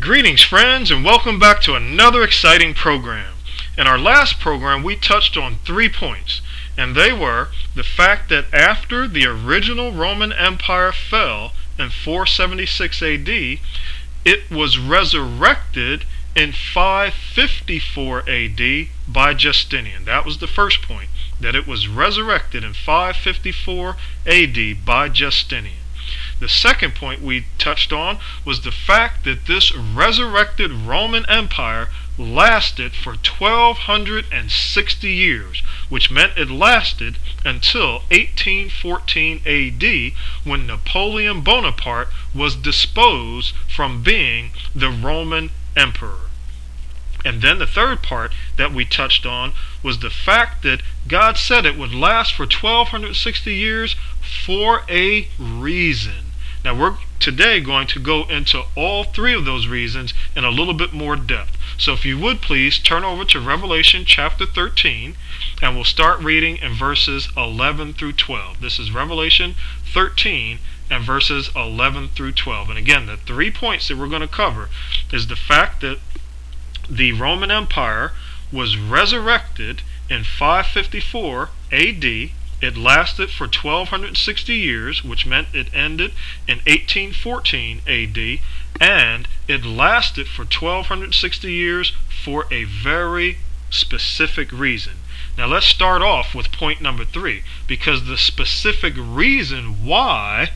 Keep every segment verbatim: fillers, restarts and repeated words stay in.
Greetings, friends, and welcome back to another exciting program. In our last program, we touched on three points, and they were the fact that after the original Roman Empire fell in four seventy-six A D, it was resurrected in five fifty-four A D by Justinian. That was the first point, that it was resurrected in five fifty-four A D by Justinian. The second point we touched on was the fact that this resurrected Roman Empire lasted for twelve sixty years, which meant it lasted until eighteen fourteen A D, when Napoleon Bonaparte was disposed from being the Roman emperor. And then the third part that we touched on was the fact that God said it would last for twelve sixty years for a reason. Now we're today going to go into all three of those reasons in a little bit more depth. So if you would please turn over to Revelation chapter thirteen, and we'll start reading in verses eleven through twelve. This is Revelation thirteen and verses eleven through twelve. And again, the three points that we're going to cover is the fact that the Roman Empire was resurrected in five fifty-four A D. It lasted for twelve sixty years, which meant it ended in eighteen fourteen A D, and it lasted for twelve sixty years for a very specific reason. Now let's start off with point number three, because the specific reason why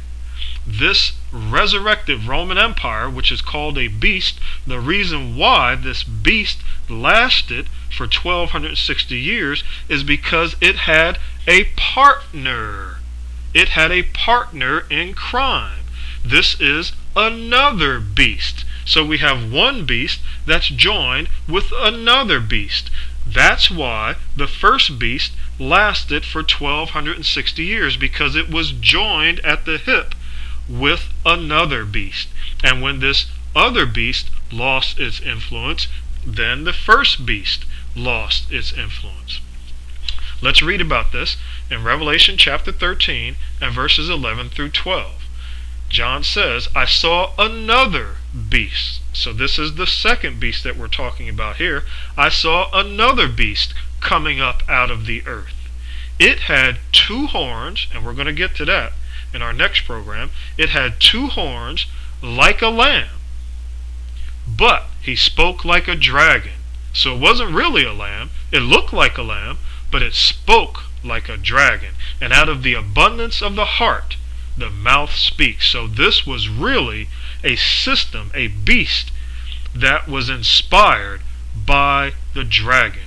this resurrected Roman Empire, which is called a beast, the reason why this beast lasted for twelve sixty years is because it had a partner. It had a partner in crime. This is another beast. So we have one beast that's joined with another beast. That's why the first beast lasted for twelve sixty years, because it was joined at the hip with another beast. And when this other beast lost its influence, then the first beast lost its influence. Let's read about this in Revelation chapter thirteen and verses eleven through twelve. John says, I saw another beast. So this is the second beast that we're talking about here. I saw another beast coming up out of the earth. It had two horns, and we're going to get to that in our next program. It had two horns like a lamb, but he spoke like a dragon. So it wasn't really a lamb. It looked like a lamb, but it spoke like a dragon. And out of the abundance of the heart, the mouth speaks. So this was really a system, a beast that was inspired by the dragon.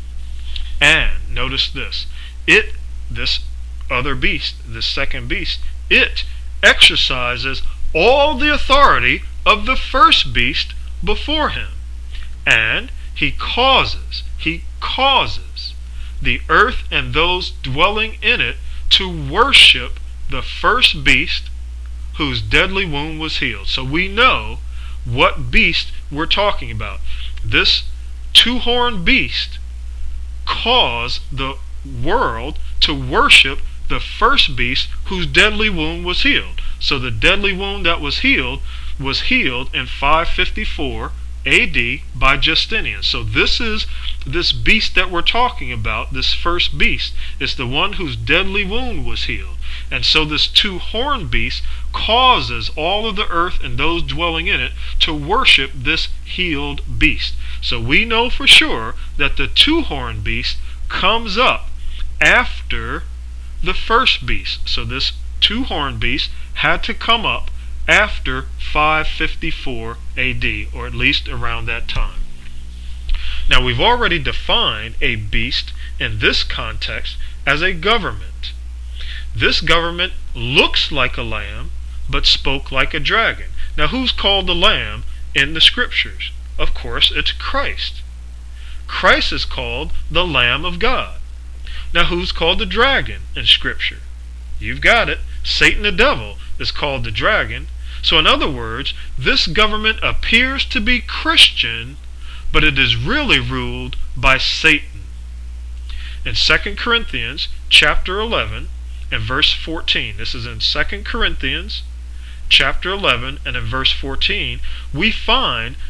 And notice this, it, this other beast, this second beast, it exercises all the authority of the first beast before him. And he causes, he causes the earth and those dwelling in it to worship the first beast whose deadly wound was healed. So we know what beast we're talking about. This two-horned beast caused the world to worship the first beast whose deadly wound was healed. So the deadly wound that was healed was healed in five fifty-four A D by Justinian. So this is this beast that we're talking about, this first beast, is the one whose deadly wound was healed. And so this two-horned beast causes all of the earth and those dwelling in it to worship this healed beast. So we know for sure that the two-horned beast comes up after the first beast. So this two-horned beast had to come up after five fifty-four A D, or at least around that time. Now we've already defined a beast in this context as a government. This government looks like a lamb, but spoke like a dragon. Now who's called the lamb in the scriptures? Of course, it's Christ. Christ is called the Lamb of God. Now who's called the dragon in scripture? You've got it. Satan the devil is called the dragon. So in other words, this government appears to be Christian, but it is really ruled by Satan. In Second Corinthians chapter eleven and verse fourteen, this is in Second Corinthians chapter eleven and in verse fourteen, we find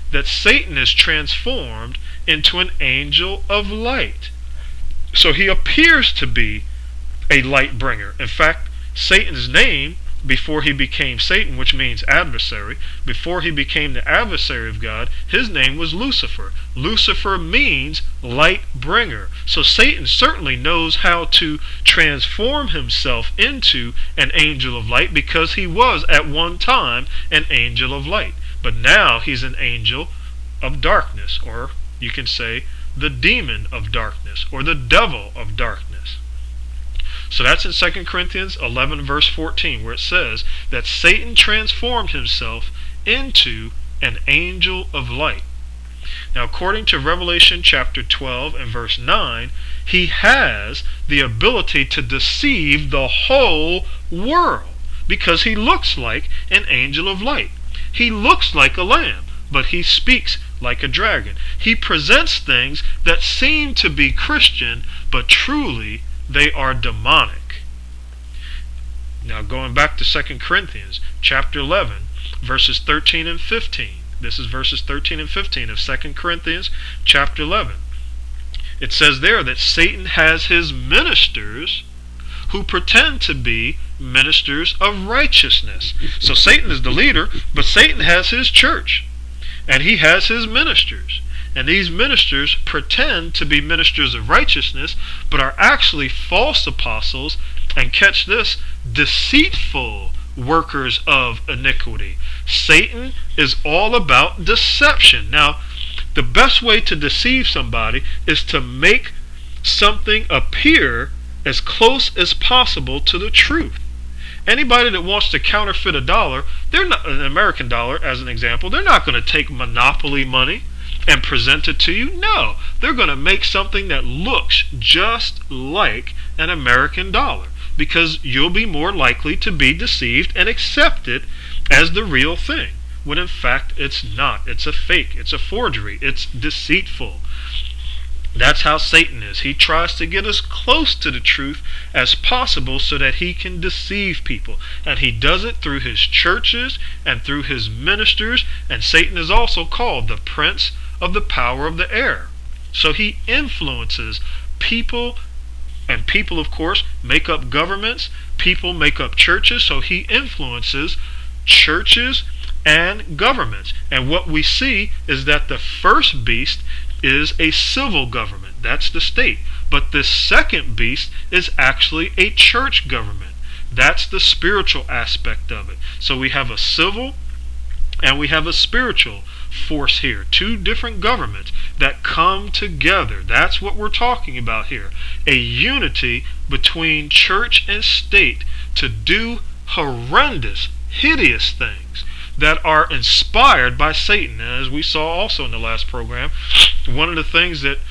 that Satan is transformed into an angel of light. So he appears to be a light bringer. In fact, Satan's name, before he became Satan, which means adversary, before he became the adversary of God, his name was Lucifer. Lucifer means light bringer. So Satan certainly knows how to transform himself into an angel of light, because he was at one time an angel of light. But now he's an angel of darkness, or you can say the demon of darkness, or the devil of darkness. So that's in Second Corinthians eleven verse fourteen, where it says that Satan transformed himself into an angel of light. Now, according to Revelation chapter twelve and verse nine, he has the ability to deceive the whole world, because he looks like an angel of light. He looks like a lamb, but he speaks like a dragon. He presents things that seem to be Christian, but truly they are demonic. Now, going back to Second Corinthians chapter eleven, verses thirteen and fifteen. This is verses thirteen and fifteen of Second Corinthians chapter eleven. It says there that Satan has his ministers who pretend to be ministers of righteousness. So Satan is the leader, but Satan has his church, and he has his ministers. And these ministers pretend to be ministers of righteousness, but are actually false apostles, and catch this, deceitful workers of iniquity. Satan is all about deception. Now, the best way to deceive somebody is to make something appear as close as possible to the truth. Anybody that wants to counterfeit a dollar, they're not an American dollar as an example, they're not going to take monopoly money and present it to you. No, they're going to make something that looks just like an American dollar, because you'll be more likely to be deceived and accept it as the real thing, when in fact it's not. It's a fake, it's a forgery, it's deceitful. That's how Satan is. He tries to get as close to the truth as possible so that he can deceive people. And he does it through his churches and through his ministers. And Satan is also called the prince of the power of the air. So he influences people, and people, of course, make up governments. People make up churches. So he influences churches and governments. And what we see is that the first beast is a civil government. That's the state. But the second beast is actually a church government. That's the spiritual aspect of it. So we have a civil and we have a spiritual force here. Two different governments that come together. That's what we're talking about here. A unity between church and state to do horrendous, hideous things that are inspired by Satan. And as we saw also in the last program, one of the things that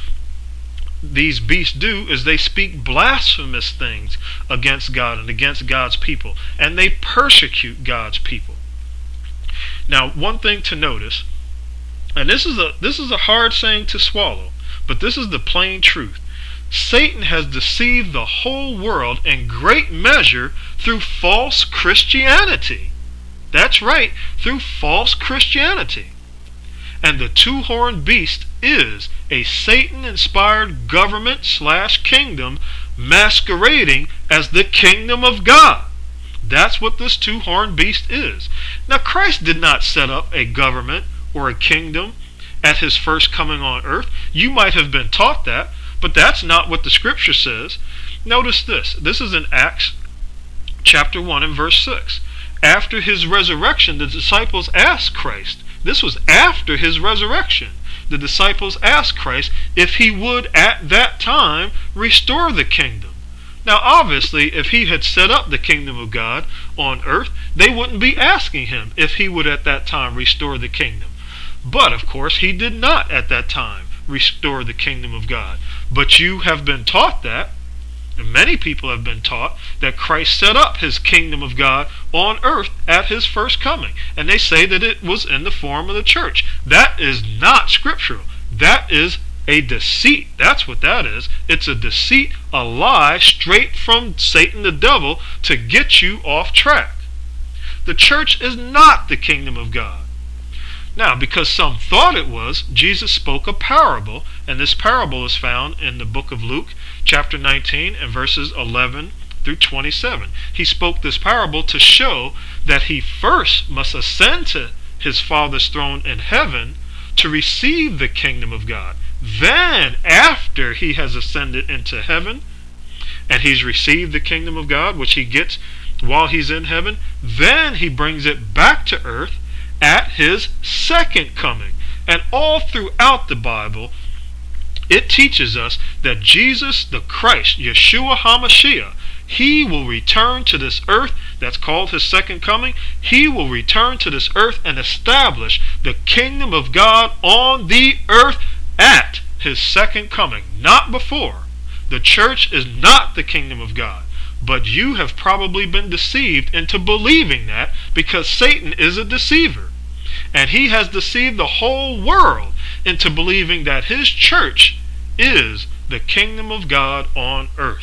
these beasts do is they speak blasphemous things against God and against God's people, and they persecute God's people. Now, one thing to notice, and this is a this is a hard saying to swallow, but this is the plain truth. Satan has deceived the whole world in great measure through false Christianity. That's right, through false Christianity. And the two-horned beast is a Satan-inspired government slash kingdom masquerading as the kingdom of God. That's what this two-horned beast is. Now, Christ did not set up a government or a kingdom at his first coming on earth. You might have been taught that, but that's not what the scripture says. Notice this. This is in Acts chapter one and verse six. After his resurrection, the disciples asked Christ. This was after his resurrection. The disciples asked Christ if he would at that time restore the kingdom. Now, obviously, if he had set up the kingdom of God on earth, they wouldn't be asking him if he would at that time restore the kingdom. But, of course, he did not at that time restore the kingdom of God. But you have been taught that, and many people have been taught that Christ set up his kingdom of God on earth at his first coming. And they say that it was in the form of the church. That is not scriptural. That is a deceit. That's what that is. It's a deceit, a lie straight from Satan the devil to get you off track. The church is not the kingdom of God. Now, because some thought it was, Jesus spoke a parable, and this parable is found in the book of Luke, chapter nineteen, and verses eleven through twenty-seven. He spoke this parable to show that he first must ascend to his Father's throne in heaven to receive the kingdom of God. Then, after he has ascended into heaven, and he's received the kingdom of God, which he gets while he's in heaven, then he brings it back to earth at his second coming. And all throughout the Bible, it teaches us that Jesus the Christ, Yeshua HaMashiach, he will return to this earth. That's called his second coming. He will return to this earth and establish the kingdom of God on the earth at his second coming, not before. The church is not the kingdom of God. But you have probably been deceived into believing that, because Satan is a deceiver. And he has deceived the whole world into believing that his church is the kingdom of God on earth.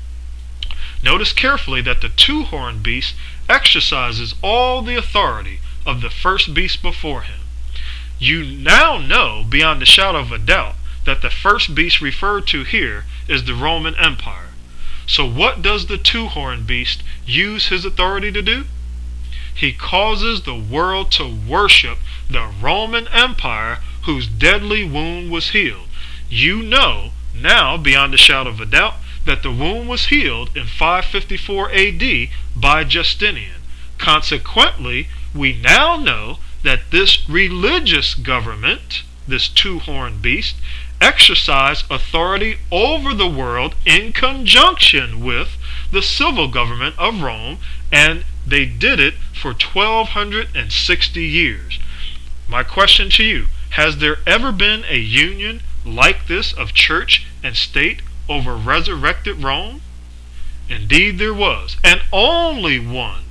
Notice carefully that the two-horned beast exercises all the authority of the first beast before him. You now know beyond a shadow of a doubt that the first beast referred to here is the Roman Empire. So what does the two-horned beast use his authority to do? He causes the world to worship the Roman Empire whose deadly wound was healed. You know now beyond a shadow of a doubt that the wound was healed in five fifty-four A D by Justinian. Consequently, we now know that this religious government, this two-horned beast, exercised authority over the world in conjunction with the civil government of Rome, and they did it for twelve sixty years. My question to you, has there ever been a union like this of church and state over resurrected Rome? Indeed there was, and only one.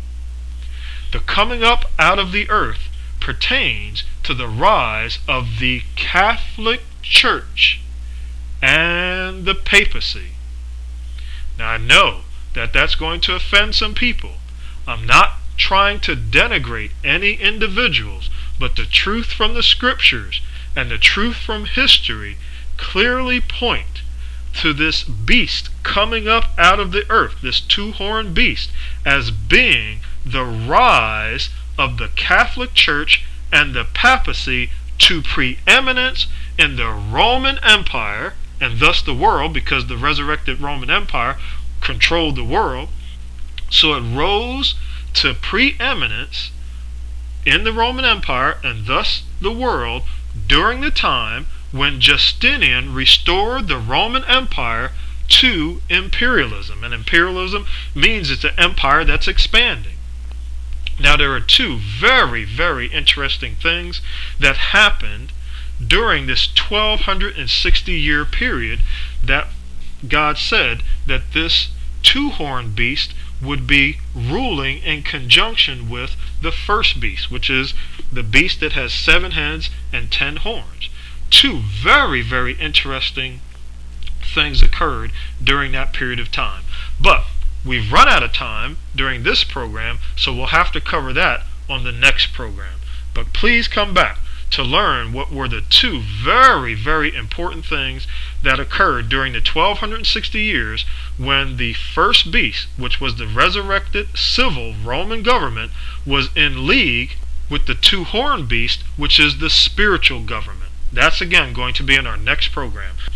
The coming up out of the earth pertains to the rise of the Catholic Church and the papacy. Now I know that that's going to offend some people. I'm not trying to denigrate any individuals, but the truth from the scriptures and the truth from history clearly point to this beast coming up out of the earth, this two-horned beast, as being the rise of the Catholic Church and the papacy to preeminence in the Roman Empire, and thus the world, because the resurrected Roman Empire controlled the world. So it rose to preeminence in the Roman Empire and thus the world during the time when Justinian restored the Roman Empire to imperialism. And imperialism means it's an empire that's expanding. Now there are two very, very interesting things that happened during this twelve sixty year period that God said that this two-horned beast would be ruling in conjunction with the first beast, which is the beast that has seven heads and ten horns. Two very, very interesting things occurred during that period of time. But we've run out of time during this program, so we'll have to cover that on the next program. But please come back to learn what were the two very, very important things that occurred during the twelve sixty years when the first beast, which was the resurrected civil Roman government, was in league with the two-horned beast, which is the spiritual government. That's again going to be in our next program.